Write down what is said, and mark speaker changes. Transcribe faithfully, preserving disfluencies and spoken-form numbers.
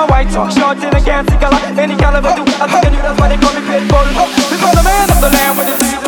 Speaker 1: my white talk, short and I can't see color. Any caliber do, I think I knew that's why they call me Pitbull. Because I'm the man of the land with the